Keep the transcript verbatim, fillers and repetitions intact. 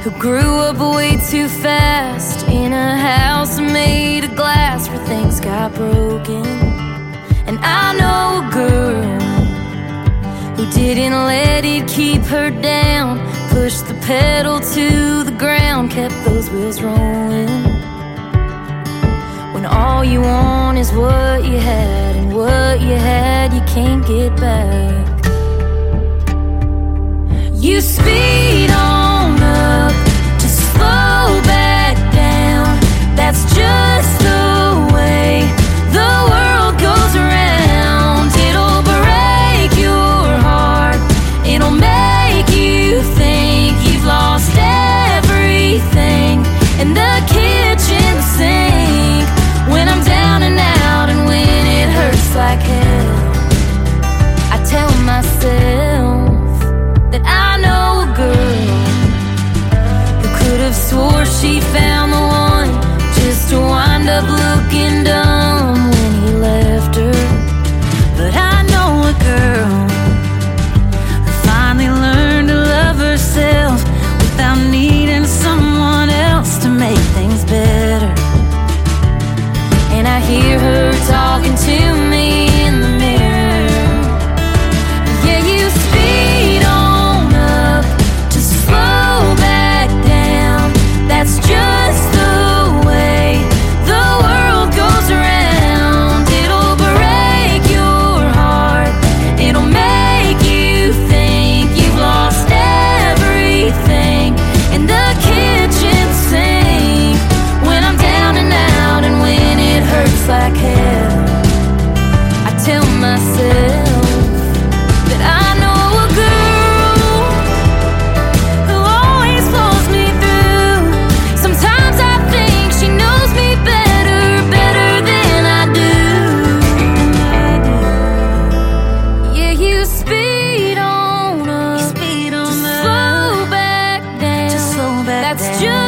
who grew up way too fast in a house made of glass where things got broken. And I know a girl who didn't let it keep her down, pushed the pedal to the ground, kept those wheels rolling. When all you want is what you had, and what you had you can't get back. You speed on up to slow back down. That's just the way the world goes around. It'll break your heart, it'll make you think you've lost everything in the kitchen sink. When I'm down and out and when it hurts like hell, I tell myself that I know a girl who could have swore she found the one, just to wind up looking dumb when he left her. But I know a girl who finally learned to love herself without needing someone else to make things better. And I hear her talking to me in the mirror. Yeah, you speed on up to slow back down. That's just the way the world goes around. It'll break your heart, it'll make you think you've lost everything in the kitchen sink. When I'm down and out and when it hurts like hell, I tell myself that I know a girl who always pulls me through. Sometimes I think she knows me better, better than I do. Yeah, you speed on up, you speed on to slow back down. Just slow back That's down. Just